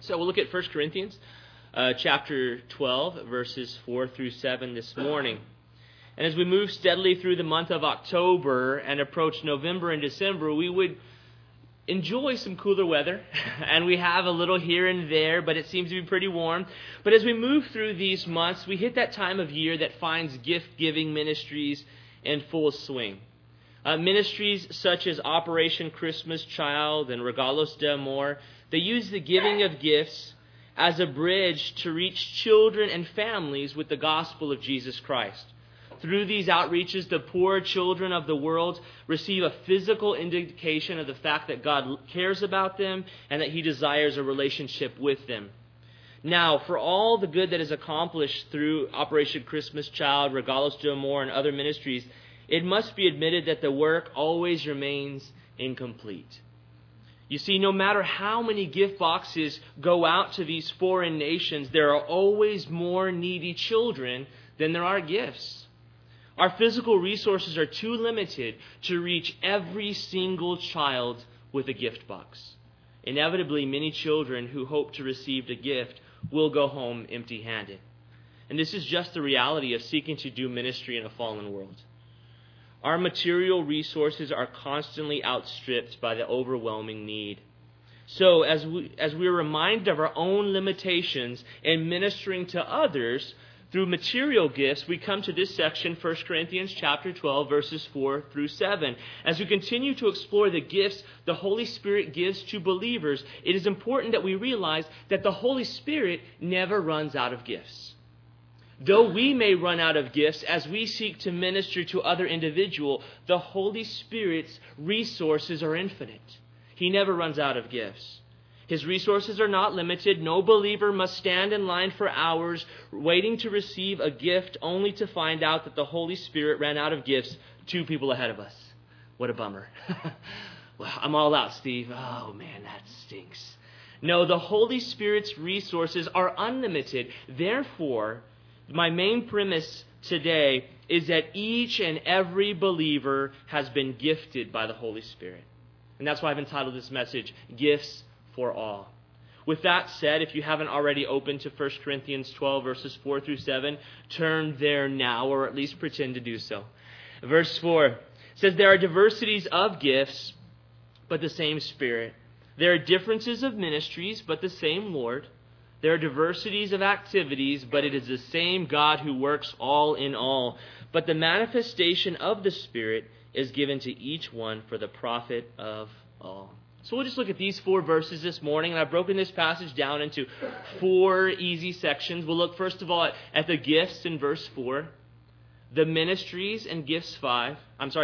So we'll look at 1 Corinthians chapter 12, verses 4 through 7 this morning. And as we move steadily through the month of October and approach November and December, we would enjoy some cooler weather. And we have a little here and there, but it seems to be pretty warm. But as we move through these months, we hit that time of year that finds gift-giving ministries in full swing. Ministries such as Operation Christmas Child and Regalos de Amor, they use the giving of gifts as a bridge to reach children and families with the gospel of Jesus Christ. Through these outreaches, the poor children of the world receive a physical indication of the fact that God cares about them and that He desires a relationship with them. Now, for all the good that is accomplished through Operation Christmas Child, Regalos de Amor, and other ministries, it must be admitted that the work always remains incomplete. You see, no matter how many gift boxes go out to these foreign nations, there are always more needy children than there are gifts. Our physical resources are too limited to reach every single child with a gift box. Inevitably, many children who hope to receive a gift will go home empty-handed. And this is just the reality of seeking to do ministry in a fallen world. Our material resources are constantly outstripped by the overwhelming need. So as we are reminded of our own limitations in ministering to others through material gifts, we come to this section, 1 Corinthians chapter 12, verses 4 through 7. As we continue to explore the gifts the Holy Spirit gives to believers, it is important that we realize that the Holy Spirit never runs out of gifts. Though we may run out of gifts as we seek to minister to other individuals, the Holy Spirit's resources are infinite. He never runs out of gifts. His resources are not limited. No believer must stand in line for hours waiting to receive a gift only to find out that the Holy Spirit ran out of gifts 2 people ahead of us. What a bummer. Well, I'm all out, Steve. Oh, man, that stinks. No, the Holy Spirit's resources are unlimited. Therefore, my main premise today is that each and every believer has been gifted by the Holy Spirit. And that's why I've entitled this message, Gifts for All. With that said, if you haven't already opened to 1 Corinthians 12, verses 4 through 7, turn there now, or at least pretend to do so. Verse 4 says, "There are diversities of gifts, but the same Spirit. There are differences of ministries, but the same Lord. There are diversities of activities, but it is the same God who works all in all. But the manifestation of the Spirit is given to each one for the profit of all." So we'll just look at these 4 verses this morning, and I've broken this passage down into 4 easy sections. We'll look first of all at the gifts in verse 4, the ministries in verse 5,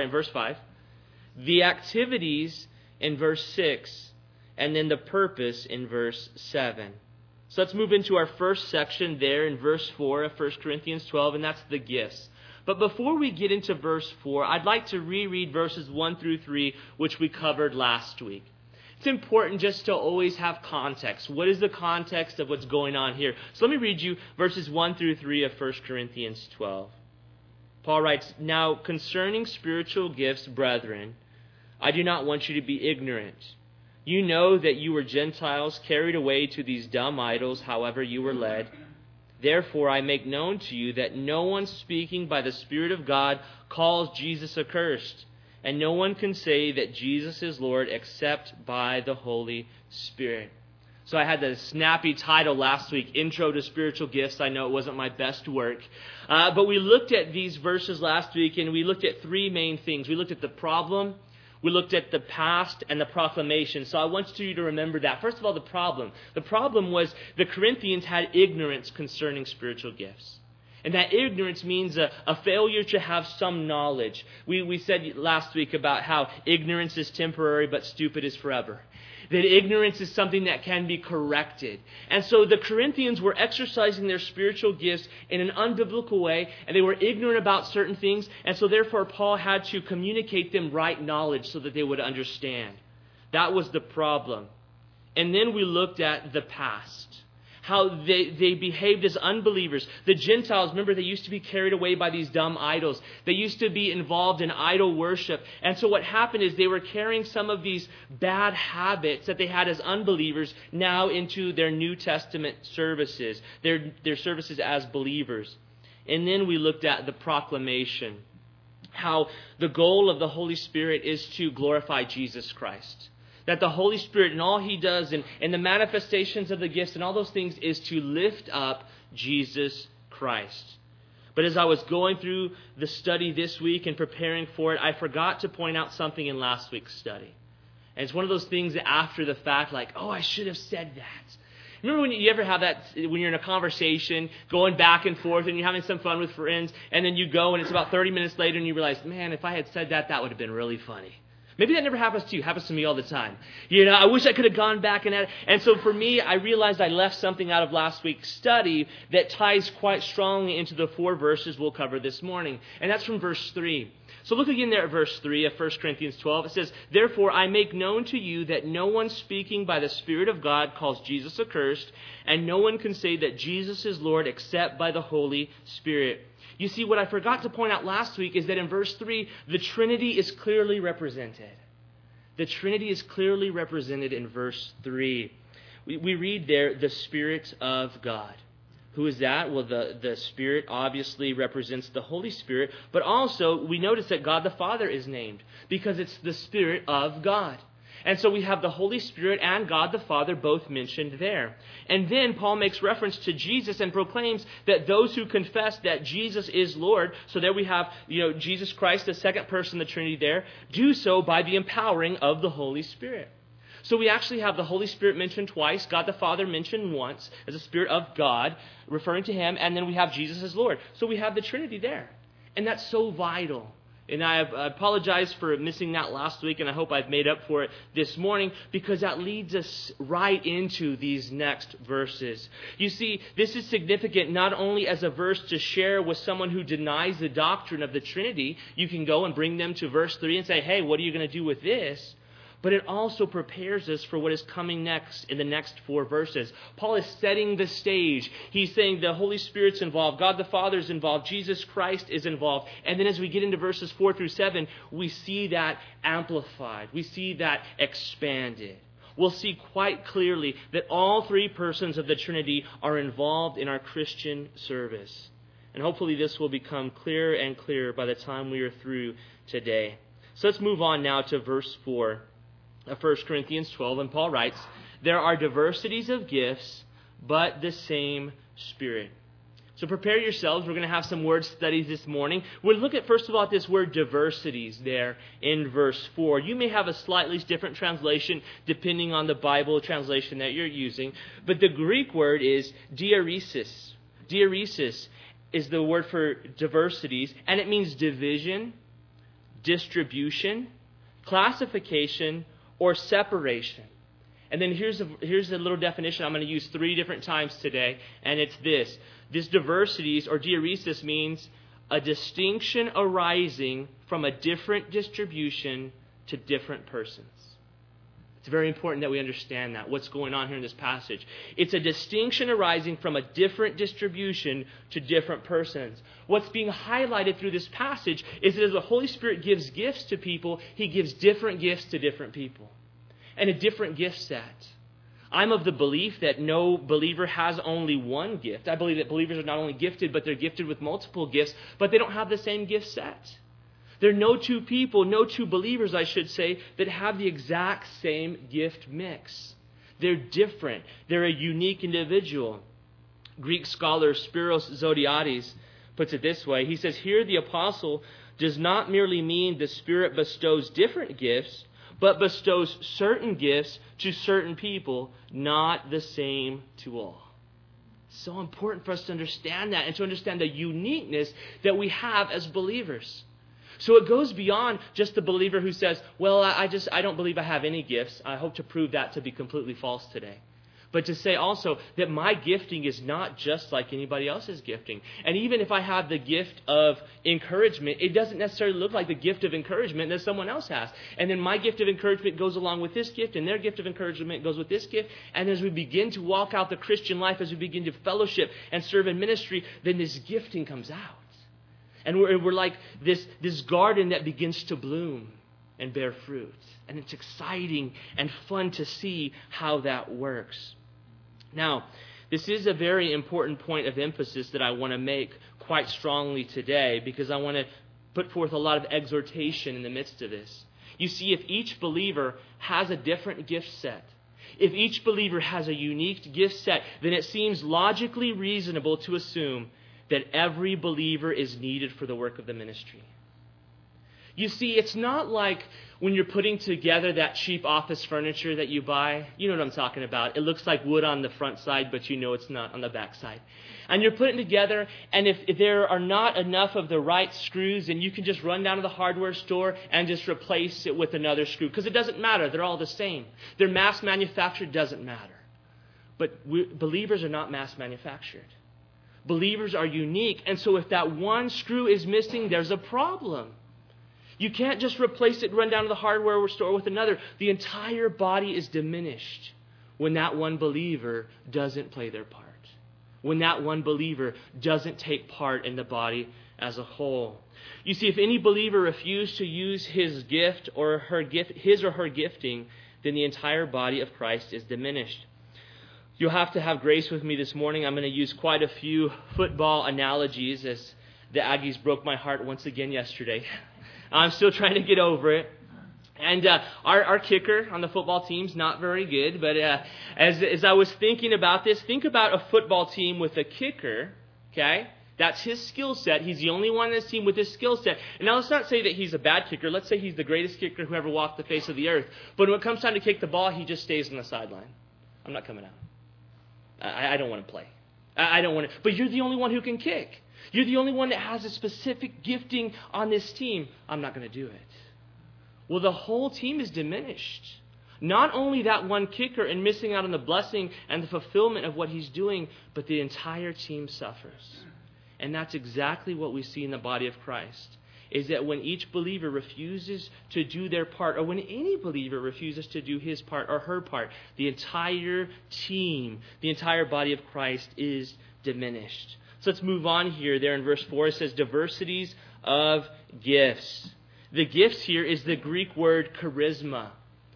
the activities in verse 6, and then the purpose in verse 7. So let's move into our first section there in verse 4 of 1 Corinthians 12, and that's the gifts. But before we get into verse 4, I'd like to reread verses 1 through 3, which we covered last week. It's important just to always have context. What is the context of what's going on here? So let me read you verses 1 through 3 of 1 Corinthians 12. Paul writes, "Now concerning spiritual gifts, brethren, I do not want you to be ignorant. You know that you were Gentiles carried away to these dumb idols, however you were led. Therefore I make known to you that no one speaking by the Spirit of God calls Jesus accursed, and no one can say that Jesus is Lord except by the Holy Spirit." So I had the snappy title last week, Intro to Spiritual Gifts. I know it wasn't my best work. But we looked at these verses last week, and we looked at 3 main things. We looked at the problem, we looked at the past, and the proclamation. So I want you to remember that. First of all, the problem. The problem was the Corinthians had ignorance concerning spiritual gifts. And that ignorance means a failure to have some knowledge. We said last week about how ignorance is temporary, but stupid is forever. That ignorance is something that can be corrected. And so the Corinthians were exercising their spiritual gifts in an unbiblical way, and they were ignorant about certain things, and so therefore Paul had to communicate them right knowledge so that they would understand. That was the problem. And then we looked at the past. how they behaved as unbelievers. The Gentiles, remember, they used to be carried away by these dumb idols. They used to be involved in idol worship. And so what happened is they were carrying some of these bad habits that they had as unbelievers now into their New Testament services, their services as believers. And then we looked at the proclamation, how the goal of the Holy Spirit is to glorify Jesus Christ. That the Holy Spirit and all He does and the manifestations of the gifts and all those things is to lift up Jesus Christ. But as I was going through the study this week and preparing for it, I forgot to point out something in last week's study. And it's one of those things that after the fact, like, oh, I should have said that. Remember when you ever have that, when you're in a conversation, going back and forth, and you're having some fun with friends, and then you go, and it's about 30 minutes later, and you realize, man, if I had said that, that would have been really funny. Maybe that never happens to you. It happens to me all the time. I wish I could have gone back and added. And so for me, I realized I left something out of last week's study that ties quite strongly into the 4 verses we'll cover this morning. And that's from verse 3. So look again there at verse 3 of 1 Corinthians 12. It says, "Therefore I make known to you that no one speaking by the Spirit of God calls Jesus accursed, and no one can say that Jesus is Lord except by the Holy Spirit." You see, what I forgot to point out last week is that in verse 3, the Trinity is clearly represented. The Trinity is clearly represented in verse 3. We read there, the Spirit of God. Who is that? Well, the Spirit obviously represents the Holy Spirit, but also we notice that God the Father is named because it's the Spirit of God. And so we have the Holy Spirit and God the Father both mentioned there. And then Paul makes reference to Jesus and proclaims that those who confess that Jesus is Lord, so there we have, Jesus Christ, the second person of the Trinity there, do so by the empowering of the Holy Spirit. So we actually have the Holy Spirit mentioned twice, God the Father mentioned once as a Spirit of God, referring to Him, and then we have Jesus as Lord. So we have the Trinity there. And that's so vital. And I apologize for missing that last week, and I hope I've made up for it this morning, because that leads us right into these next verses. You see, this is significant not only as a verse to share with someone who denies the doctrine of the Trinity. You can go and bring them to verse 3 and say, hey, what are you going to do with this? But it also prepares us for what is coming next in the next 4 verses. Paul is setting the stage. He's saying the Holy Spirit's involved, God the Father is involved, Jesus Christ is involved. And then as we get into verses 4 through 7, we see that amplified. We see that expanded. We'll see quite clearly that all 3 persons of the Trinity are involved in our Christian service. And hopefully this will become clearer and clearer by the time we are through today. So let's move on now to verse 4. 1 Corinthians 12, and Paul writes, "There are diversities of gifts, but the same Spirit." So prepare yourselves. We're going to have some word studies this morning. We'll look at, first of all, at this word diversities there in verse 4. You may have a slightly different translation depending on the Bible translation that you're using, but the Greek word is diaresis. Diaresis is the word for diversities, and it means division, distribution, classification, or separation. And then here's a little definition I'm going to use 3 different times today, and it's this. This diversities, or diaresis, means a distinction arising from a different distribution to different persons. It's very important that we understand that, what's going on here in this passage. It's a distinction arising from a different distribution to different persons. What's being highlighted through this passage is that as the Holy Spirit gives gifts to people, He gives different gifts to different people. And a different gift set. I'm of the belief that no believer has only one gift. I believe that believers are not only gifted, but they're gifted with multiple gifts, but they don't have the same gift set. There are no 2 people, no 2 believers, I should say, that have the exact same gift mix. They're different. They're a unique individual. Greek scholar Spiros Zodhiates puts it this way. He says, here the apostle does not merely mean the Spirit bestows different gifts, but bestows certain gifts to certain people, not the same to all. So important for us to understand that and to understand the uniqueness that we have as believers. So it goes beyond just the believer who says, well, I don't believe I have any gifts. I hope to prove that to be completely false today. But to say also that my gifting is not just like anybody else's gifting. And even if I have the gift of encouragement, it doesn't necessarily look like the gift of encouragement that someone else has. And then my gift of encouragement goes along with this gift, and their gift of encouragement goes with this gift. And as we begin to walk out the Christian life, as we begin to fellowship and serve in ministry, then this gifting comes out. And we're like this garden that begins to bloom and bear fruit. And it's exciting and fun to see how that works. Now, this is a very important point of emphasis that I want to make quite strongly today, because I want to put forth a lot of exhortation in the midst of this. You see, if each believer has a different gift set, if each believer has a unique gift set, then it seems logically reasonable to assume that every believer is needed for the work of the ministry. You see, it's not like when you're putting together that cheap office furniture that you buy. You know what I'm talking about. It looks like wood on the front side, but you know it's not on the back side. And you're putting it together, and if there are not enough of the right screws, then you can just run down to the hardware store and just replace it with another screw. Because it doesn't matter. They're all the same. They're mass manufactured, doesn't matter. But believers are not mass manufactured. Believers are unique. And so if that one screw is missing, there's a problem. You can't just replace it and run down to the hardware store with another. The entire body is diminished when that one believer doesn't play their part. When that one believer doesn't take part in the body as a whole. You see, if any believer refused to use his gift or her gift, his or her gifting, then the entire body of Christ is diminished. You'll have to have grace with me this morning. I'm going to use quite a few football analogies, as the Aggies broke my heart once again yesterday. I'm still trying to get over it. And our kicker on the football team's not very good. But as I was thinking about this, think about a football team with a kicker, okay? That's his skill set. He's the only one in this team with his skill set. And now let's not say that he's a bad kicker. Let's say he's the greatest kicker who ever walked the face of the earth. But when it comes time to kick the ball, he just stays on the sideline. I'm not coming out. I don't want to play. I don't want to. But you're the only one who can kick. You're the only one that has a specific gifting on this team. I'm not going to do it. Well, the whole team is diminished. Not only that one kicker and missing out on the blessing and the fulfillment of what he's doing, but the entire team suffers. And that's exactly what we see in the body of Christ, is that when each believer refuses to do their part, or when any believer refuses to do his part or her part, the entire team, the entire body of Christ is diminished. So let's move on here. There in verse 4, it says diversities of gifts. The gifts here is the Greek word charisma,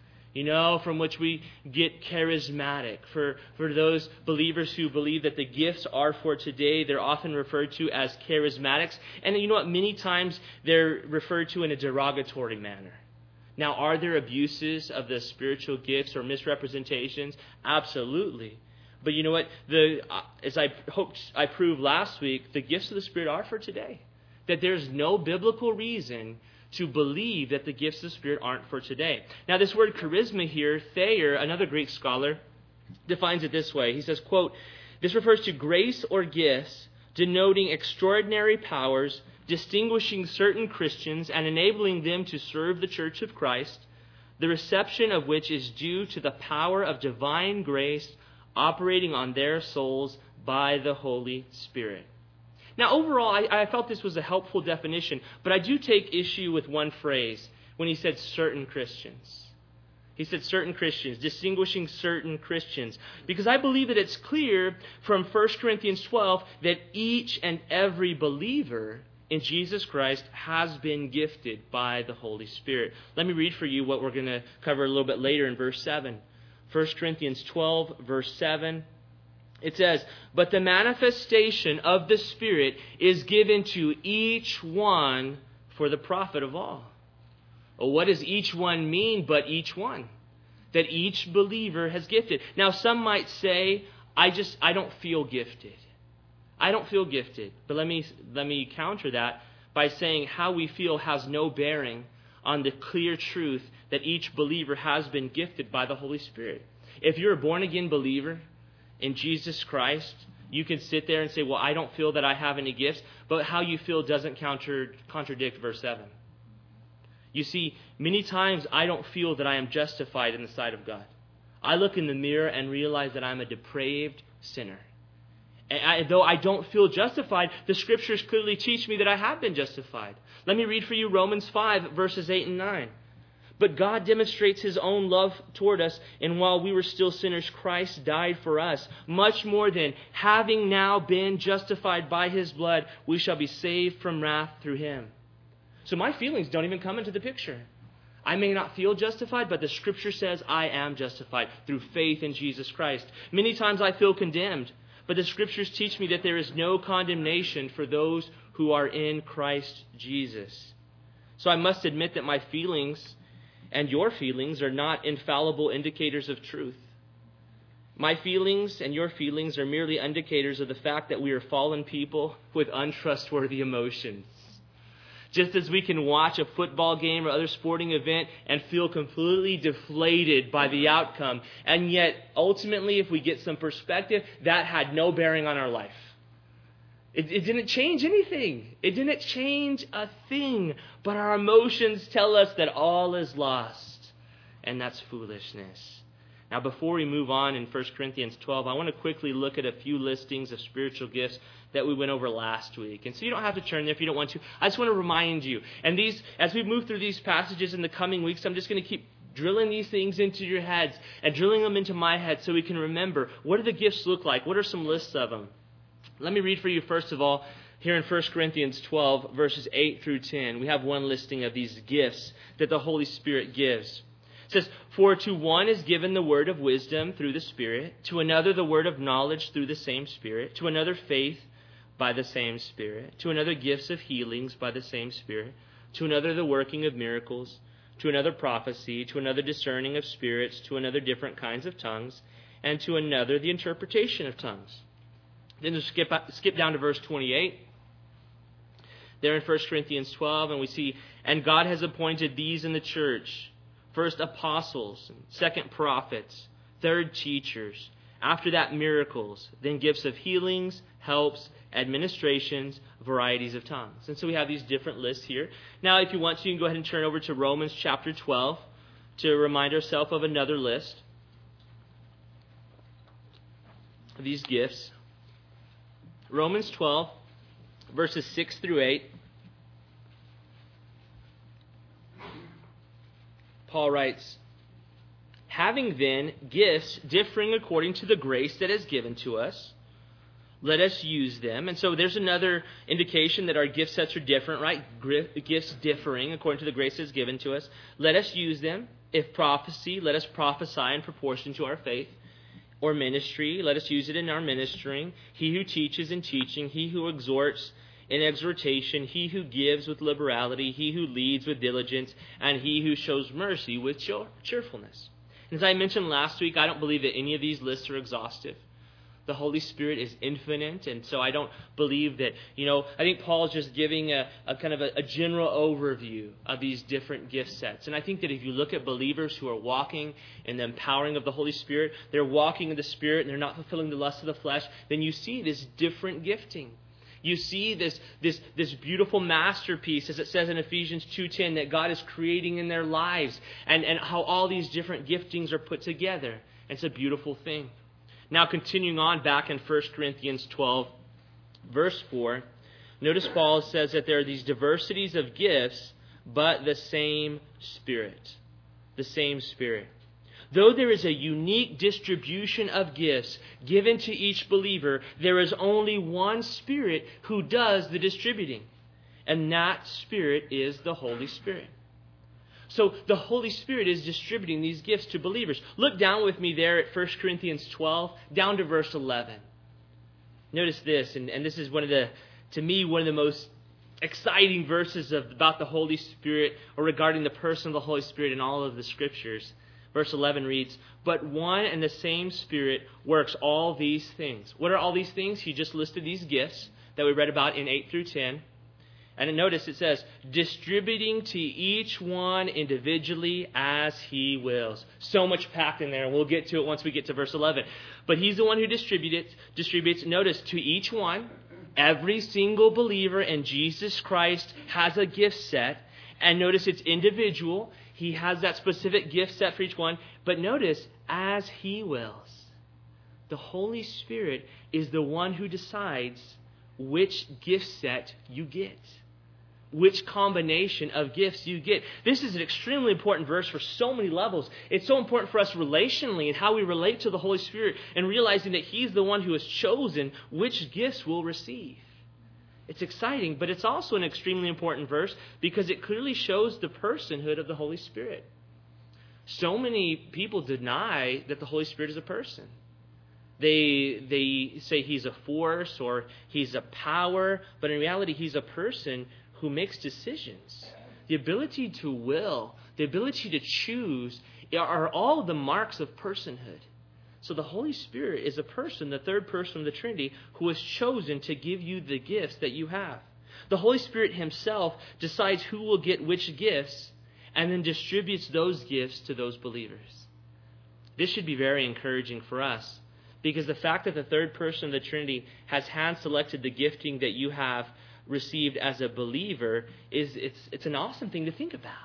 from which we get charismatic. For those believers who believe that the gifts are for today, they're often referred to as charismatics. And you know what? Many times they're referred to in a derogatory manner. Now, are there abuses of the spiritual gifts or misrepresentations? Absolutely. But you know what? As I hoped I proved last week, the gifts of the Spirit are for today. That there's no biblical reason to believe that the gifts of the Spirit aren't for today. Now, this word charisma here, Thayer, another Greek scholar, defines it this way. He says, quote, "This refers to grace or gifts denoting extraordinary powers, distinguishing certain Christians and enabling them to serve the Church of Christ, the reception of which is due to the power of divine grace operating on their souls by the Holy Spirit." Now, overall, I felt this was a helpful definition, but I do take issue with one phrase when he said certain Christians. He said certain Christians, distinguishing certain Christians, because I believe that it's clear from 1 Corinthians 12 that each and every believer in Jesus Christ has been gifted by the Holy Spirit. Let me read for you what we're going to cover a little bit later in verse 7. 1 Corinthians 12, verse 7. It says, "But the manifestation of the Spirit is given to each one for the profit of all." Well, what does each one mean but each one? That each believer has gifted. Now, some might say, I don't feel gifted. I don't feel gifted. But let me counter that by saying how we feel has no bearing on the clear truth that each believer has been gifted by the Holy Spirit. If you're a born-again believer in Jesus Christ, you can sit there and say, well, I don't feel that I have any gifts, but how you feel doesn't contradict verse 7. You see, many times I don't feel that I am justified in the sight of God. I look in the mirror and realize that I'm a depraved sinner. And though I don't feel justified, the Scriptures clearly teach me that I have been justified. Let me read for you Romans 5, verses 8 and 9. But God demonstrates His own love toward us, and while we were still sinners, Christ died for us. Much more than, having now been justified by His blood, we shall be saved from wrath through Him. So my feelings don't even come into the picture. I may not feel justified, but the Scripture says I am justified through faith in Jesus Christ. Many times I feel condemned, but the Scriptures teach me that there is no condemnation for those who are in Christ Jesus. So I must admit that my feelings and your feelings are not infallible indicators of truth. My feelings and your feelings are merely indicators of the fact that we are fallen people with untrustworthy emotions. Just as we can watch a football game or other sporting event and feel completely deflated by the outcome, and yet ultimately, if we get some perspective, that had no bearing on our life. It didn't change anything. It didn't change a thing. But our emotions tell us that all is lost, and that's foolishness. Now, before we move on in 1 Corinthians 12, I want to quickly look at a few listings of spiritual gifts that we went over last week. And so you don't have to turn there if you don't want to. I just want to remind you. And these, as we move through these passages in the coming weeks, I'm just going to keep drilling these things into your heads and drilling them into my head so we can remember, what do the gifts look like? What are some lists of them? Let me read for you, first of all, here in 1 Corinthians 12, verses 8 through 10. We have one listing of these gifts that the Holy Spirit gives. It says, "For to one is given the word of wisdom through the Spirit, to another the word of knowledge through the same Spirit, to another faith by the same Spirit, to another gifts of healings by the same Spirit, to another the working of miracles, to another prophecy, to another discerning of spirits, to another different kinds of tongues, and to another the interpretation of tongues." Then we'll skip down to verse 28. There in 1 Corinthians 12, and we see, "And God has appointed these in the church, first apostles, second prophets, third teachers, after that miracles, then gifts of healings, helps, administrations, varieties of tongues." And so we have these different lists here. Now, if you want to, you can go ahead and turn over to Romans chapter 12 to remind ourselves of another list of these gifts. Romans 12, verses 6 through 8. Paul writes, "Having then gifts differing according to the grace that is given to us, let us use them." And so there's another indication that our gift sets are different, right? Gifts differing according to the grace that is given to us. Let us use them. If prophecy, let us prophesy in proportion to our faith. Or ministry, let us use it in our ministering. He who teaches in teaching, he who exhorts in exhortation, he who gives with liberality, he who leads with diligence, and he who shows mercy with cheerfulness. And as I mentioned last week, I don't believe that any of these lists are exhaustive. The Holy Spirit is infinite, and so I don't believe that, I think Paul's just giving a kind of a general overview of these different gift sets. And I think that if you look at believers who are walking in the empowering of the Holy Spirit, they're walking in the Spirit and they're not fulfilling the lust of the flesh, then you see this different gifting. You see this beautiful masterpiece, as it says in Ephesians 2:10, that God is creating in their lives, and how all these different giftings are put together. It's a beautiful thing. Now, continuing on back in 1 Corinthians 12, verse 4, notice Paul says that there are these diversities of gifts, but the same Spirit. The same Spirit. Though there is a unique distribution of gifts given to each believer, there is only one Spirit who does the distributing, and that Spirit is the Holy Spirit. So the Holy Spirit is distributing these gifts to believers. Look down with me there at 1 Corinthians 12, down to verse 11. Notice this, and this is one of the most exciting verses about the Holy Spirit, or regarding the person of the Holy Spirit in all of the Scriptures. Verse 11 reads, "But one and the same Spirit works all these things." What are all these things? He just listed these gifts that we read about in 8 through 10. And notice it says, "distributing to each one individually as he wills." So much packed in there, and we'll get to it once we get to verse 11. But he's the one who distributes. Notice, to each one, every single believer in Jesus Christ has a gift set. And notice it's individual. He has that specific gift set for each one. But notice, as He wills. The Holy Spirit is the one who decides which gift set you get, which combination of gifts you get. This is an extremely important verse for so many levels. It's so important for us relationally and how we relate to the Holy Spirit and realizing that He's the one who has chosen which gifts we'll receive. It's exciting, but it's also an extremely important verse because it clearly shows the personhood of the Holy Spirit. So many people deny that the Holy Spirit is a person. They say He's a force or He's a power, but in reality He's a person who makes decisions. The ability to will, the ability to choose are all the marks of personhood. So the Holy Spirit is a person, the third person of the Trinity, who has chosen to give you the gifts that you have. The Holy Spirit Himself decides who will get which gifts and then distributes those gifts to those believers. This should be very encouraging for us because the fact that the third person of the Trinity has hand-selected the gifting that you have received as a believer it's an awesome thing to think about.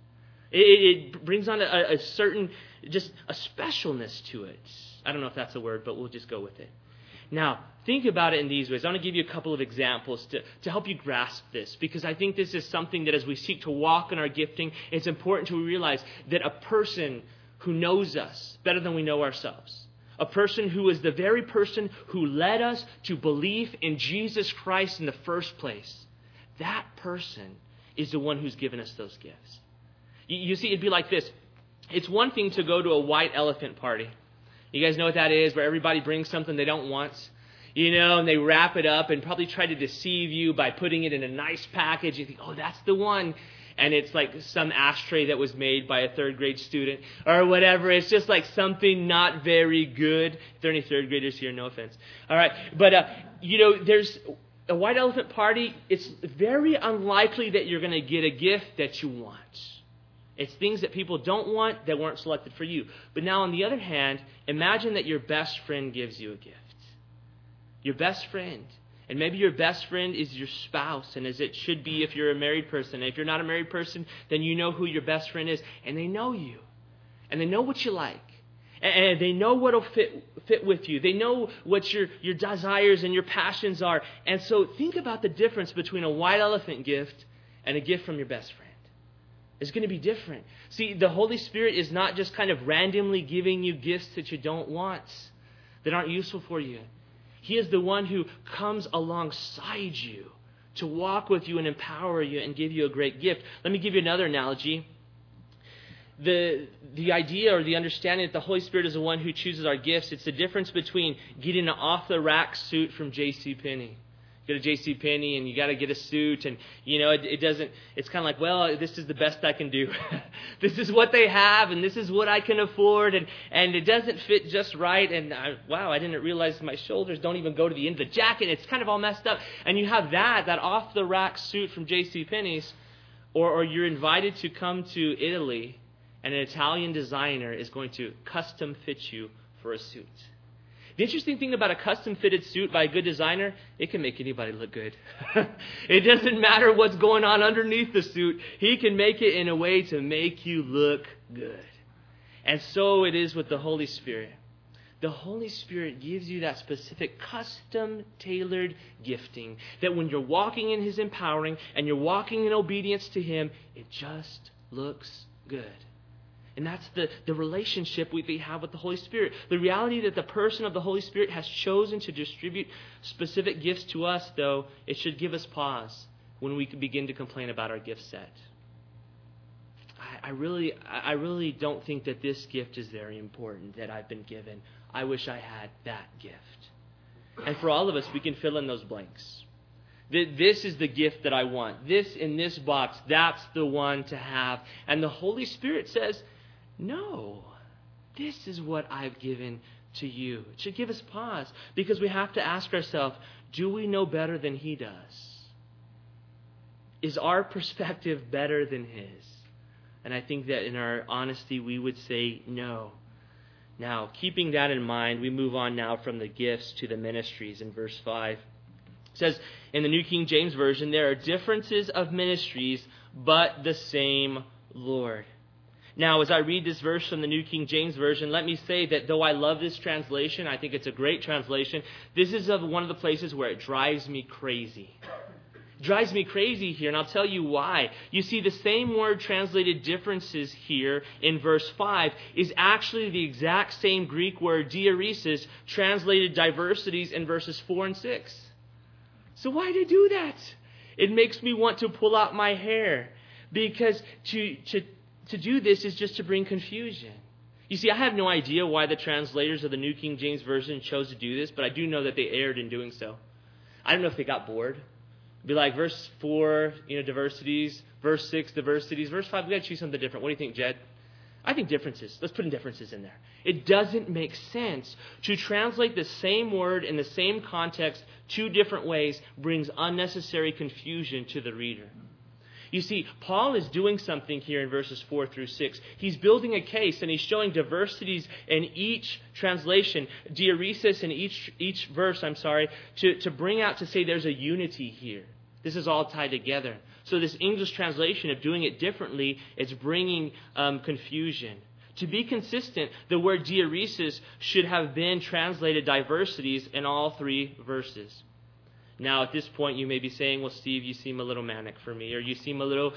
It brings on a certain, just a specialness to it. I don't know if that's a word, but we'll just go with it. Now, think about it in these ways. I want to give you a couple of examples to help you grasp this, because I think this is something that as we seek to walk in our gifting, it's important to realize that a person who knows us better than we know ourselves, a person who is the very person who led us to belief in Jesus Christ in the first place, that person is the one who's given us those gifts. You see, it'd be like this. It's one thing to go to a white elephant party. You guys know what that is, where everybody brings something they don't want, and they wrap it up and probably try to deceive you by putting it in a nice package. You think, oh, that's the one. And it's like some ashtray that was made by a third grade student or whatever. It's just like something not very good. If there are any third graders here, no offense. All right. But, there's a white elephant party. It's very unlikely that you're going to get a gift that you want. It's things that people don't want that weren't selected for you. But now, on the other hand, imagine that your best friend gives you a gift. Your best friend. And maybe your best friend is your spouse, and as it should be if you're a married person. And if you're not a married person, then you know who your best friend is. And they know you. And they know what you like. And they know what will fit with you. They know what your desires and your passions are. And so think about the difference between a white elephant gift and a gift from your best friend. It's going to be different. See, the Holy Spirit is not just kind of randomly giving you gifts that you don't want, that aren't useful for you. He is the one who comes alongside you to walk with you and empower you and give you a great gift. Let me give you another analogy. The idea or the understanding that the Holy Spirit is the one who chooses our gifts, it's the difference between getting an off-the-rack suit from JCPenney. Go to JCPenney and you got to get a suit, and it's kind of like, well, this is the best I can do. This is what they have, and this is what I can afford, and it doesn't fit just right, and I didn't realize my shoulders don't even go to the end of the jacket. It's kind of all messed up. And you have that off-the-rack suit from JCPenney's, or you're invited to come to Italy, and an Italian designer is going to custom fit you for a suit. The interesting thing about a custom-fitted suit by a good designer, it can make anybody look good. It doesn't matter what's going on underneath the suit. He can make it in a way to make you look good. And so it is with the Holy Spirit. The Holy Spirit gives you that specific custom-tailored gifting that when you're walking in His empowering and you're walking in obedience to Him, it just looks good. And that's the relationship we have with the Holy Spirit. The reality that the person of the Holy Spirit has chosen to distribute specific gifts to us, though, it should give us pause when we begin to complain about our gift set. I really don't think that this gift is very important that I've been given. I wish I had that gift. And for all of us, we can fill in those blanks. This is the gift that I want. This in this box, that's the one to have. And the Holy Spirit says, no, this is what I've given to you. It should give us pause because we have to ask ourselves, do we know better than He does? Is our perspective better than His? And I think that in our honesty, we would say no. Now, keeping that in mind, we move on now from the gifts to the ministries in verse 5. It says in the New King James Version, there are differences of ministries, but the same Lord. Now, as I read this verse from the New King James Version, let me say that though I love this translation, I think it's a great translation, this is one of the places where it drives me crazy. It drives me crazy here, and I'll tell you why. You see, the same word translated differences here in verse 5 is actually the exact same Greek word diaresis translated diversities in verses 4 and 6. So why did they do that? It makes me want to pull out my hair, because to do this is just to bring confusion. You see, I have no idea why the translators of the New King James Version chose to do this, but I do know that they erred in doing so. I don't know if they got bored. Be like, verse 4, diversities. Verse 6, diversities. Verse 5, we got to choose something different. What do you think, Jed? I think differences. Let's put in differences in there. It doesn't make sense to translate the same word in the same context 2 different ways brings unnecessary confusion to the reader. You see, Paul is doing something here in verses 4 through 6. He's building a case, and he's showing diversities in each translation, diaresis in each verse, to bring out, to say there's a unity here. This is all tied together. So this English translation of doing it differently is bringing confusion. To be consistent, the word diaresis should have been translated diversities in all 3 verses. Now, at this point, you may be saying, well, Steve, you seem a little manic for me, or you seem a little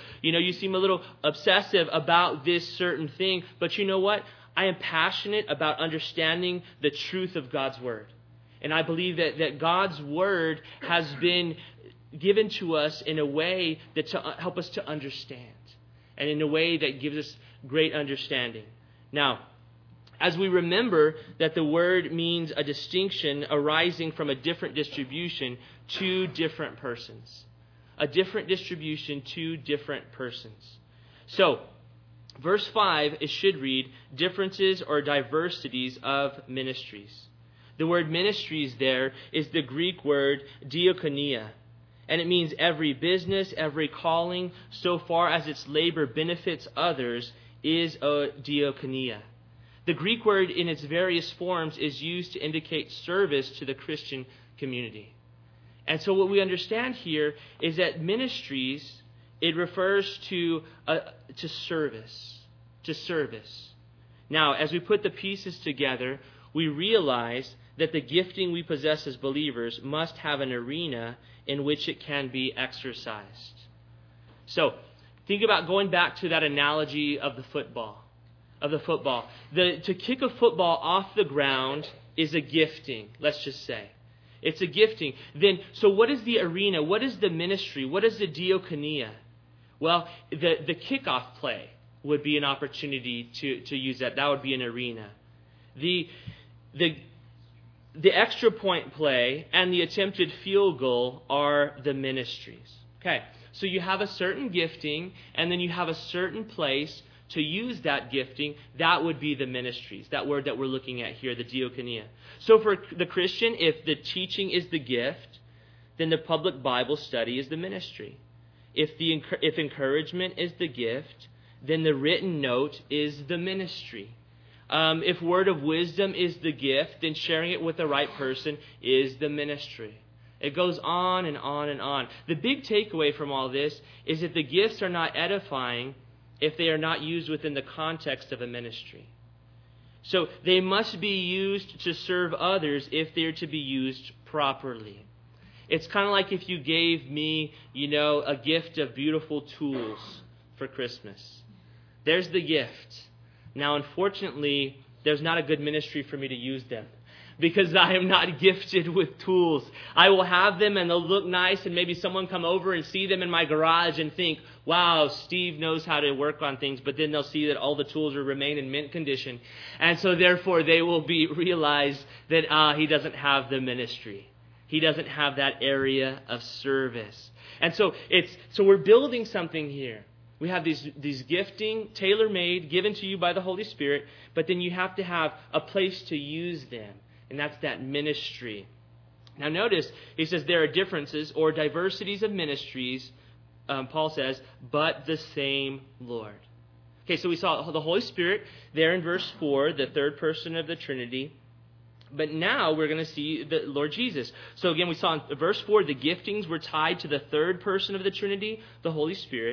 obsessive about this certain thing. But you know what? I am passionate about understanding the truth of God's Word. And I believe that God's Word has been given to us in a way that to help us to understand, and in a way that gives us great understanding. Now, as we remember that the word means a distinction arising from a different distribution to different persons. A different distribution to different persons. So, verse 5, it should read, differences or diversities of ministries. The word ministries there is the Greek word diakonia. And it means every business, every calling, so far as its labor benefits others, is a diakonia. The Greek word in its various forms is used to indicate service to the Christian community. And so what we understand here is that ministries, it refers to service. To service. Now, as we put the pieces together, we realize that the gifting we possess as believers must have an arena in which it can be exercised. So, think about going back to that analogy of the football. To kick a football off the ground is a gifting, let's just say. It's a gifting. Then, so what is the arena? What is the ministry? What is the diakonia? Well, the kickoff play would be an opportunity to use that. That would be an arena. The extra point play and the attempted field goal are the ministries. Okay, so you have a certain gifting, and then you have a certain place to use that gifting. That would be the ministries, that word that we're looking at here, the diakonia. So for the Christian, if the teaching is the gift, then the public Bible study is the ministry. If encouragement is the gift, then the written note is the ministry. If word of wisdom is the gift, then sharing it with the right person is the ministry. It goes on and on and on. The big takeaway from all this is that the gifts are not edifying if they are not used within the context of a ministry. So they must be used to serve others if they are to be used properly. It's kind of like if you gave me, a gift of beautiful tools for Christmas. There's the gift. Now, unfortunately, there's not a good ministry for me to use them, because I am not gifted with tools. I will have them and they'll look nice, and maybe someone come over and see them in my garage and think, wow, Steve knows how to work on things, but then they'll see that all the tools remain in mint condition. And so therefore they will realize that he doesn't have the ministry. He doesn't have that area of service. And so we're building something here. We have these gifting, tailor-made, given to you by the Holy Spirit, but then you have to have a place to use them. And that's that ministry. Now notice, he says there are differences or diversities of ministries, Paul says, but the same Lord. Okay, so we saw the Holy Spirit there in verse 4, the third person of the Trinity. But now we're going to see the Lord Jesus. So again, we saw in verse 4, the giftings were tied to the third person of the Trinity, the Holy Spirit.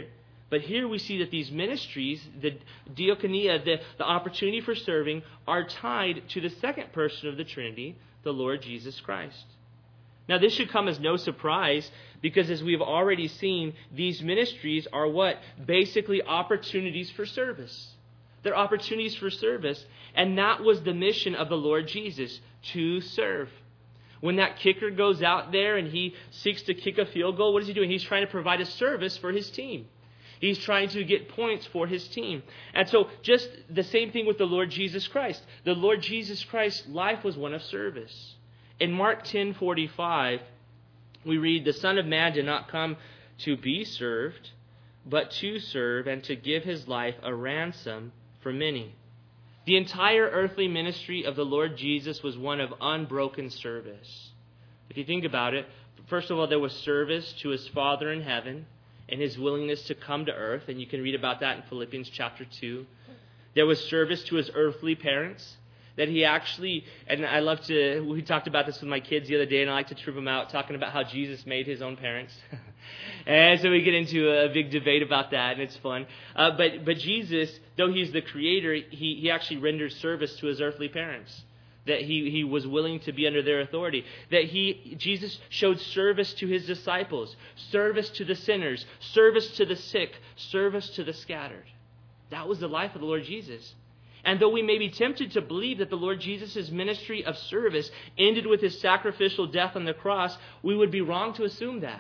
But here we see that these ministries, the diakonia, the opportunity for serving, are tied to the second person of the Trinity, the Lord Jesus Christ. Now, this should come as no surprise, because as we've already seen, these ministries are what? Basically opportunities for service. They're opportunities for service, and that was the mission of the Lord Jesus, to serve. When that kicker goes out there and he seeks to kick a field goal, what is he doing? He's trying to provide a service for his team. He's trying to get points for his team. And so just the same thing with the Lord Jesus Christ. The Lord Jesus Christ's life was one of service. In Mark 10:45, we read, "The Son of Man did not come to be served, but to serve and to give his life a ransom for many." The entire earthly ministry of the Lord Jesus was one of unbroken service. If you think about it, first of all, there was service to his Father in heaven and his willingness to come to earth, and you can read about that in Philippians chapter 2. There was service to his earthly parents, that he actually, and we talked about this with my kids the other day, and I like to trip them out, talking about how Jesus made his own parents. And so we get into a big debate about that, and it's fun. But Jesus, though he's the creator, he actually renders service to his earthly parents. That he was willing to be under their authority. That Jesus showed service to his disciples, service to the sinners, service to the sick, service to the scattered. That was the life of the Lord Jesus. And though we may be tempted to believe that the Lord Jesus' ministry of service ended with his sacrificial death on the cross, we would be wrong to assume that.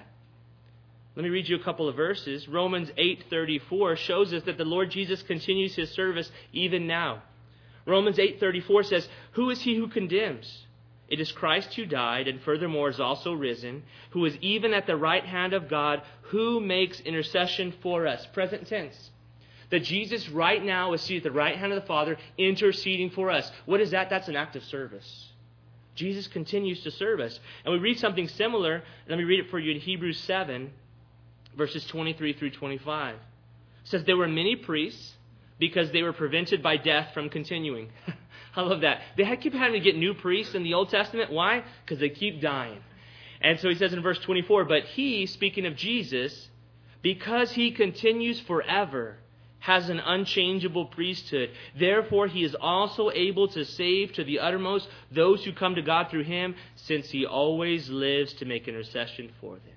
Let me read you a couple of verses. Romans 8:34 shows us that the Lord Jesus continues his service even now. Romans 8:34 says, "Who is he who condemns? It is Christ who died and furthermore is also risen, who is even at the right hand of God, who makes intercession for us." Present tense. That Jesus right now is seated at the right hand of the Father, interceding for us. What is that? That's an act of service. Jesus continues to serve us. And we read something similar. Let me read it for you in Hebrews 7, verses 23 through 25. It says, "There were many priests, because they were prevented by death from continuing." I love that. They keep having to get new priests in the Old Testament. Why? Because they keep dying. And so he says in verse 24, "But he," speaking of Jesus, "because he continues forever, has an unchangeable priesthood. Therefore he is also able to save to the uttermost those who come to God through him, since he always lives to make intercession for them."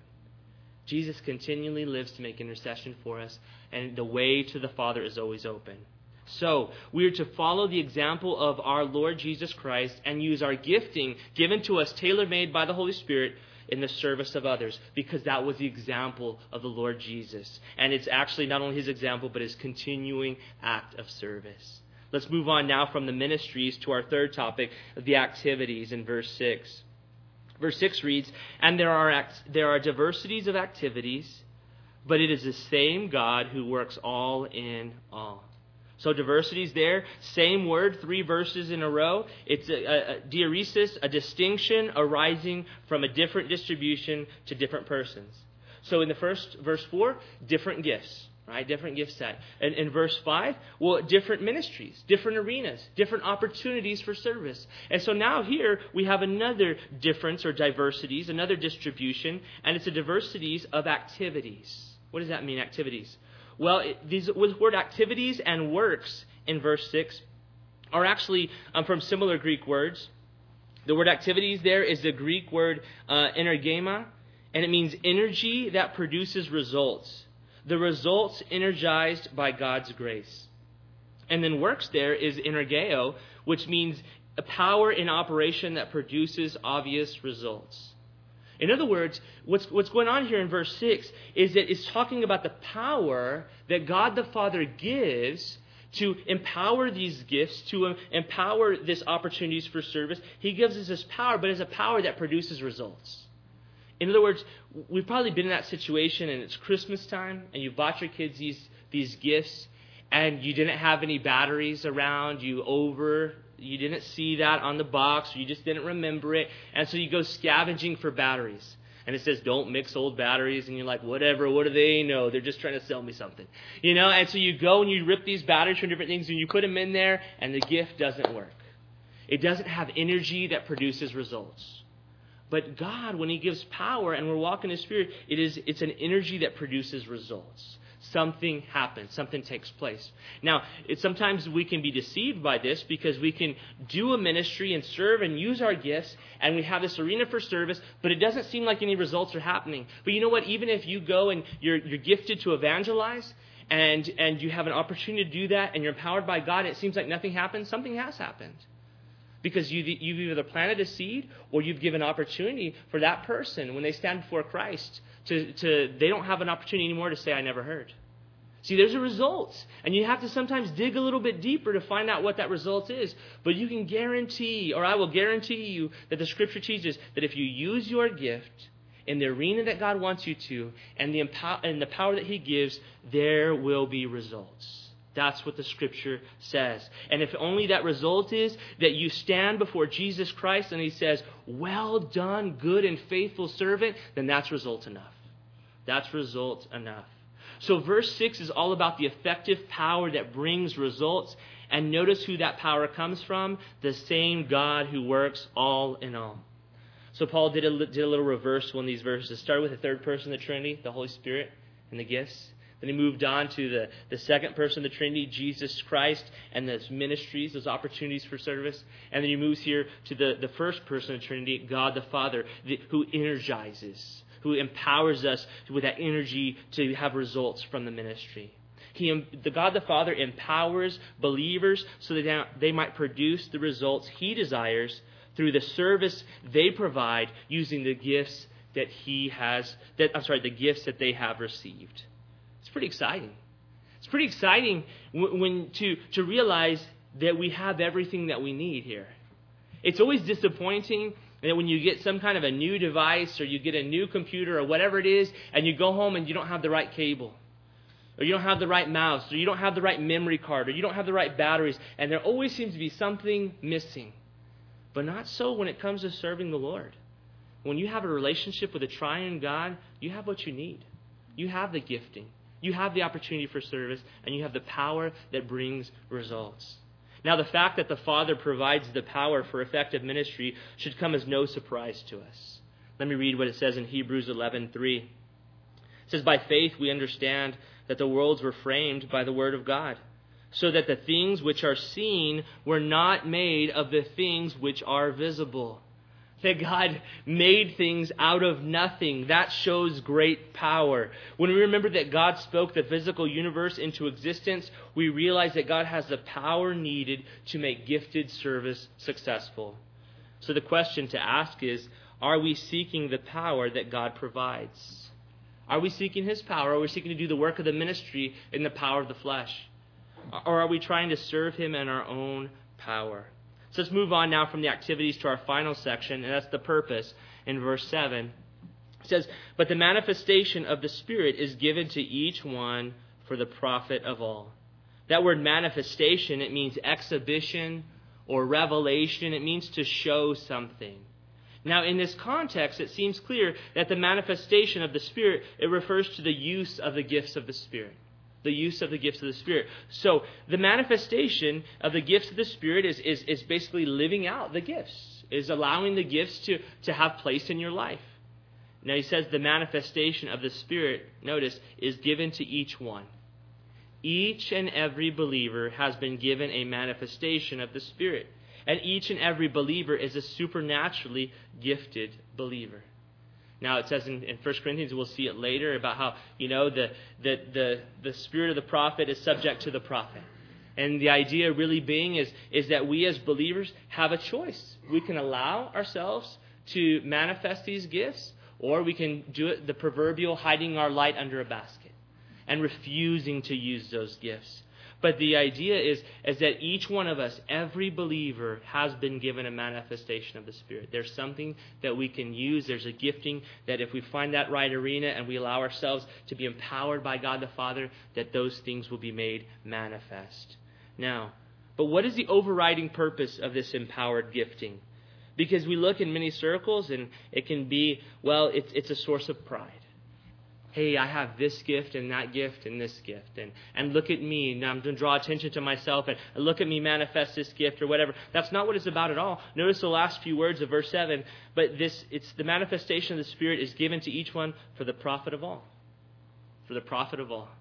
Jesus continually lives to make intercession for us, and the way to the Father is always open. So, we are to follow the example of our Lord Jesus Christ and use our gifting given to us, tailor-made by the Holy Spirit, in the service of others, because that was the example of the Lord Jesus. And it's actually not only his example, but his continuing act of service. Let's move on now from the ministries to our third topic, the activities, in verse 6. Verse 6 reads, "And there are diversities of activities, but it is the same God who works all in all." So diversities there, same word, 3 verses in a row. It's a diaresis, a distinction arising from a different distribution to different persons. So in the first, verse 4, different gifts. Right? Different gift set. And in verse 5, well, different ministries, different arenas, different opportunities for service. And so now here we have another difference or diversities, another distribution, and it's a diversities of activities. What does that mean, activities? Well, these word activities and works in verse 6 are actually from similar Greek words. The word activities there is the Greek word energema, and it means energy that produces results. The results energized by God's grace. And then works there is energeo, which means a power in operation that produces obvious results. In other words, what's going on here in verse 6 is that it's talking about the power that God the Father gives to empower these gifts, to empower these opportunities for service. He gives us this power, but it's a power that produces results. In other words, we've probably been in that situation, and it's Christmas time, and you bought your kids these gifts, and you didn't have any batteries around, you didn't see that on the box, or you just didn't remember it, and so you go scavenging for batteries. And it says, "Don't mix old batteries," and you're like, whatever, what do they know? They're just trying to sell me something. And so you go and you rip these batteries from different things, and you put them in there, and the gift doesn't work. It doesn't have energy that produces results. But God, when he gives power and we're walking in His Spirit, it's an energy that produces results. something happens, something takes place. Now, sometimes we can be deceived by this because we can do a ministry and serve and use our gifts, and we have this arena for service, but it doesn't seem like any results are happening. But you know what? Even if you go and you're gifted to evangelize, and you have an opportunity to do that, and you're empowered by God, and it seems like nothing happens, something has happened. Because you've either planted a seed or you've given opportunity for that person when they stand before Christ they don't have an opportunity anymore to say, I never heard. See, there's a result. And you have to sometimes dig a little bit deeper to find out what that result is. But you can guarantee, or I will guarantee you, that the Scripture teaches that if you use your gift in the arena that God wants you to and the power that He gives, there will be results. That's what the Scripture says. And if only that result is that you stand before Jesus Christ and He says, well done, good and faithful servant, then that's result enough. That's result enough. So verse 6 is all about the effective power that brings results. And notice who that power comes from. The same God who works all in all. So Paul did a little reversal in these verses. Started with the third person of the Trinity, the Holy Spirit, and the gifts. Then he moved on to the second person of the Trinity, Jesus Christ, and those ministries, those opportunities for service. And then he moves here to the first person of the Trinity, God the Father, who energizes, who empowers us with that energy to have results from the ministry. The God the Father empowers believers so that they might produce the results He desires through the service they provide using the gifts that the gifts that they have received. It's pretty exciting. It's pretty exciting to realize that we have everything that we need here. It's always disappointing that when you get some kind of a new device or you get a new computer or whatever it is, and you go home and you don't have the right cable, or you don't have the right mouse, or you don't have the right memory card, or you don't have the right batteries, and there always seems to be something missing. But not so when it comes to serving the Lord. When you have a relationship with a triune God, you have what you need. You have the gifting. You have the opportunity for service, and you have the power that brings results. Now, the fact that the Father provides the power for effective ministry should come as no surprise to us. Let me read what it says in Hebrews 11:3. It says, by faith we understand that the worlds were framed by the word of God, so that the things which are seen were not made of the things which are visible. That God made things out of nothing. That shows great power. When we remember that God spoke the physical universe into existence, we realize that God has the power needed to make gifted service successful. So the question to ask is, are we seeking the power that God provides? Are we seeking His power? Are we seeking to do the work of the ministry in the power of the flesh? Or are we trying to serve Him in our own power? So let's move on now from the activities to our final section, and that's the purpose in verse 7. It says, but the manifestation of the Spirit is given to each one for the profit of all. That word manifestation, it means exhibition or revelation. It means to show something. Now, in this context, it seems clear that the manifestation of the Spirit, it refers to the use of the gifts of the Spirit. The use of the gifts of the Spirit. So the manifestation of the gifts of the Spirit is basically living out the gifts, is allowing the gifts to have place in your life. Now he says the manifestation of the Spirit, notice, is given to each one. Each and every believer has been given a manifestation of the Spirit. And each and every believer is a supernaturally gifted believer. Now it says in 1 Corinthians, we'll see it later, about how, the spirit of the prophet is subject to the prophet. And the idea really being is that we as believers have a choice. We can allow ourselves to manifest these gifts, or we can do it the proverbial hiding our light under a basket and refusing to use those gifts. But the idea is that each one of us, every believer, has been given a manifestation of the Spirit. There's something that we can use. There's a gifting that if we find that right arena and we allow ourselves to be empowered by God the Father, that those things will be made manifest. Now, but what is the overriding purpose of this empowered gifting? Because we look in many circles and it can be, it's a source of pride. Hey, I have this gift and that gift and this gift. And look at me. Now I'm going to draw attention to myself and look at me manifest this gift or whatever. That's not what it's about at all. Notice the last few words of verse 7. But it's the manifestation of the Spirit is given to each one for the profit of all. For the profit of all.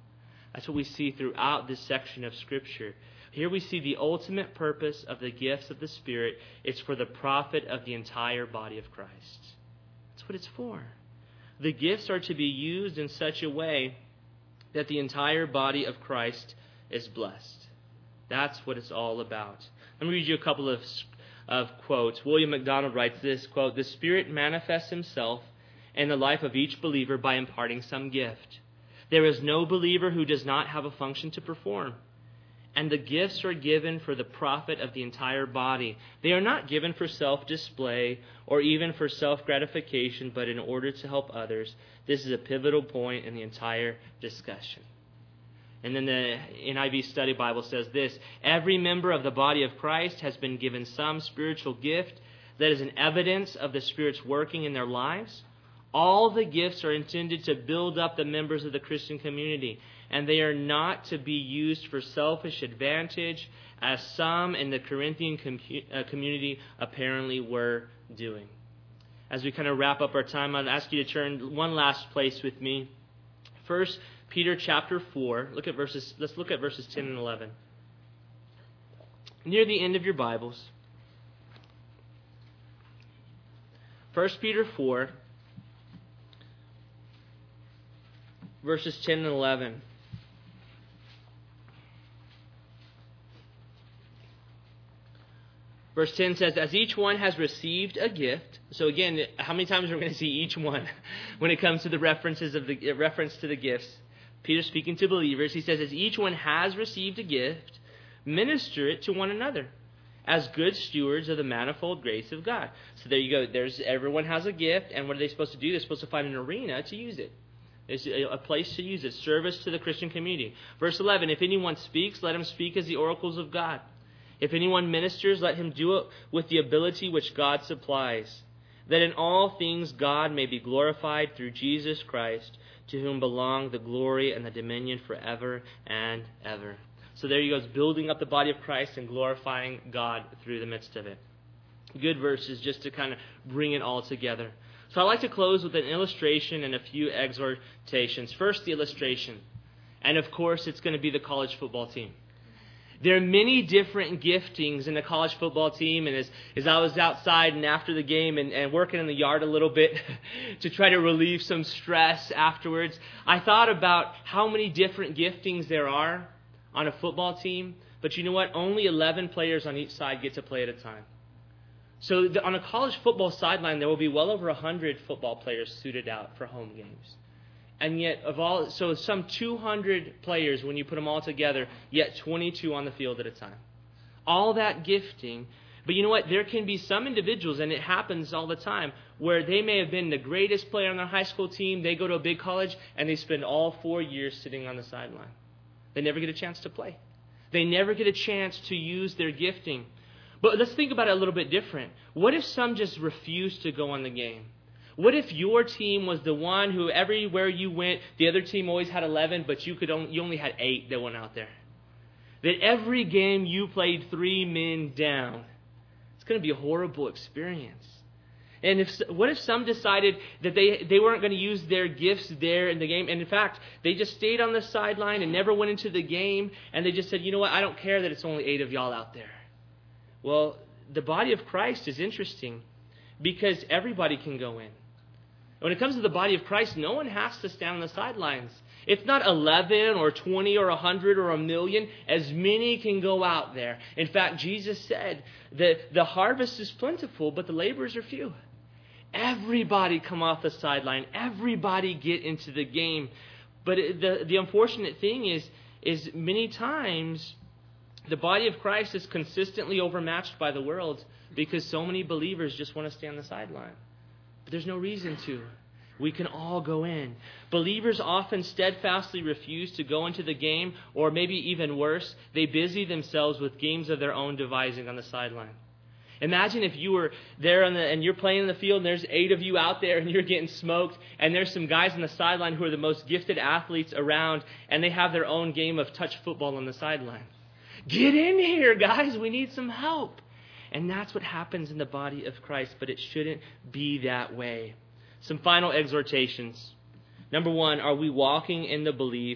That's what we see throughout this section of Scripture. Here we see the ultimate purpose of the gifts of the Spirit. It's for the profit of the entire body of Christ. That's what it's for. The gifts are to be used in such a way that the entire body of Christ is blessed. That's what it's all about. Let me read you a couple of quotes. William MacDonald writes this, quote, "The Spirit manifests himself in the life of each believer by imparting some gift. There is no believer who does not have a function to perform. And the gifts are given for the profit of the entire body. They are not given for self-display or even for self-gratification, but in order to help others. This is a pivotal point in the entire discussion." And then the NIV Study Bible says this, "Every member of the body of Christ has been given some spiritual gift that is an evidence of the Spirit's working in their lives. All the gifts are intended to build up the members of the Christian community, and they are not to be used for selfish advantage, as some in the Corinthian community apparently were doing." As we kind of wrap up our time, I'd ask you to turn one last place with me. 1 Peter chapter 4. Let's look at verses 10 and 11. Near the end of your Bibles. 1 Peter 4. Verses 10 and 11. Verse 10 says, "As each one has received a gift." So again, how many times are we going to see each one when it comes to the reference to the gifts? Peter speaking to believers, he says, "As each one has received a gift, minister it to one another as good stewards of the manifold grace of God." So there you go. Everyone has a gift, and what are they supposed to do? They're supposed to find an arena to use it. It's a place to use it. Service to the Christian community. Verse 11, "If anyone speaks, let him speak as the oracles of God. If anyone ministers, let him do it with the ability which God supplies, that in all things God may be glorified through Jesus Christ, to whom belong the glory and the dominion forever and ever." So there he goes, building up the body of Christ and glorifying God through the midst of it. Good verses just to kind of bring it all together. So I'd like to close with an illustration and a few exhortations. First, the illustration. And of course, it's going to be the college football team. There are many different giftings in the college football team, and as I was outside and after the game and working in the yard a little bit to try to relieve some stress afterwards, I thought about how many different giftings there are on a football team. But you know what? Only 11 players on each side get to play at a time. So on a college football sideline, there will be well over 100 football players suited out for home games. And yet, so some 200 players when you put them all together, yet 22 on the field at a time. All that gifting. But you know what? There can be some individuals, and it happens all the time, where they may have been the greatest player on their high school team. They go to a big college, and they spend all 4 years sitting on the sideline. They never get a chance to play. They never get a chance to use their gifting. But let's think about it a little bit different. What if some just refused to go on the game? What if your team was the one who everywhere you went, the other team always had 11, but you only had 8 that went out there? That every game you played 3 men down. It's going to be a horrible experience. And what if some decided that they weren't going to use their gifts there in the game? And in fact, they just stayed on the sideline and never went into the game. And they just said, you know what, I don't care that it's only 8 of y'all out there. Well, the body of Christ is interesting because everybody can go in. When it comes to the body of Christ, no one has to stand on the sidelines. It's not 11 or 20 or 100 or 1,000,000. As many can go out there. In fact, Jesus said that the harvest is plentiful, but the laborers are few. Everybody come off the sideline. Everybody get into the game. But the unfortunate thing is many times the body of Christ is consistently overmatched by the world because so many believers just want to stay on the sideline. But there's no reason to. We can all go in. Believers often steadfastly refuse to go into the game, or maybe even worse, they busy themselves with games of their own devising on the sideline. Imagine if you were there and you're playing in the field and there's 8 of you out there and you're getting smoked, and there's some guys on the sideline who are the most gifted athletes around, and they have their own game of touch football on the sideline. Get in here, guys. We need some help. And that's what happens in the body of Christ, but it shouldn't be that way. Some final exhortations. Number 1, are we walking in the belief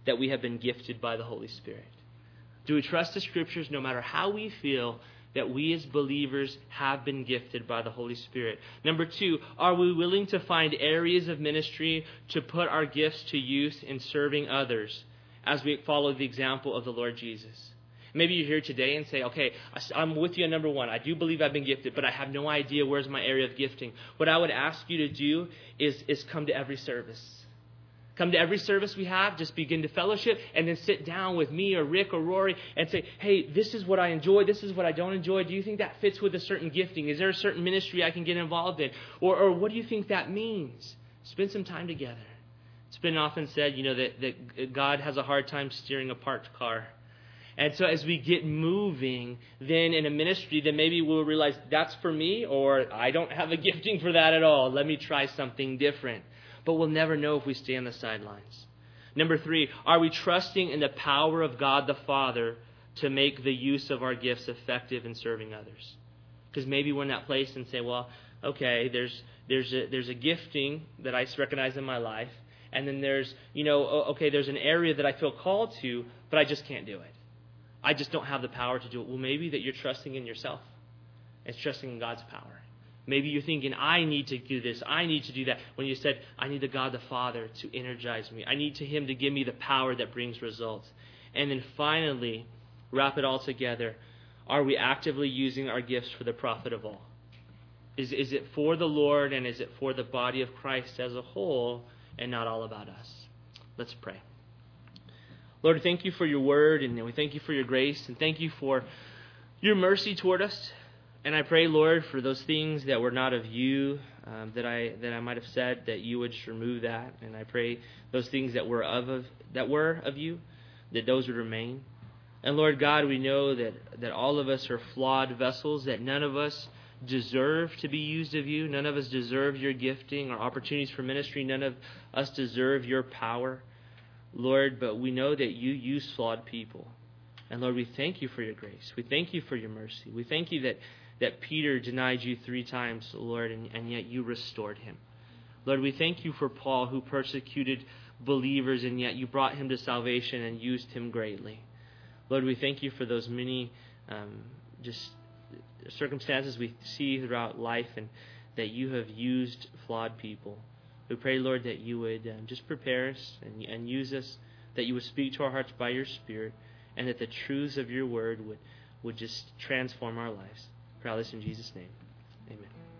that we have been gifted by the Holy Spirit? Do we trust the Scriptures no matter how we feel that we as believers have been gifted by the Holy Spirit? Number 2, are we willing to find areas of ministry to put our gifts to use in serving others as we follow the example of the Lord Jesus? Maybe you're here today and say, okay, I'm with you on number 1. I do believe I've been gifted, but I have no idea where's my area of gifting. What I would ask you to do is come to every service. Come to every service we have, just begin to fellowship, and then sit down with me or Rick or Rory and say, hey, this is what I enjoy, this is what I don't enjoy. Do you think that fits with a certain gifting? Is there a certain ministry I can get involved in? Or what do you think that means? Spend some time together. It's been often said, that God has a hard time steering a parked car. And so as we get moving, then in a ministry, then maybe we'll realize that's for me, or I don't have a gifting for that at all. Let me try something different. But we'll never know if we stay on the sidelines. Number 3, are we trusting in the power of God the Father to make the use of our gifts effective in serving others? Because maybe we're in that place and say, well, okay, there's a gifting that I recognize in my life, and then there's an area that I feel called to, but I just can't do it. I just don't have the power to do it. Well, maybe that you're trusting in yourself. It's trusting in God's power. Maybe you're thinking, I need to do this, I need to do that. When you said, I need the God the Father to energize me. I need Him to give me the power that brings results. And then finally, wrap it all together. Are we actively using our gifts for the profit of all? Is it for the Lord, and is it for the body of Christ as a whole and not all about us? Let's pray. Lord, thank you for your word, and we thank you for your grace, and thank you for your mercy toward us. And I pray, Lord, for those things that were not of you, that I might have said, that you would just remove that. And I pray those things that were of you, that those would remain. And Lord God, we know that all of us are flawed vessels, that none of us deserve to be used of you. None of us deserve your gifting or opportunities for ministry. None of us deserve your power, Lord, but we know that you use flawed people. And Lord, we thank you for your grace. We thank you for your mercy. We thank you that Peter denied you 3 times, Lord, and yet you restored him. Lord, we thank you for Paul, who persecuted believers, and yet you brought him to salvation and used him greatly. Lord, we thank you for those many just circumstances we see throughout life, and that you have used flawed people. We pray, Lord, that you would just prepare us and use us, that you would speak to our hearts by your Spirit, and that the truths of your word would just transform our lives. Pray all this in Jesus' name. Amen.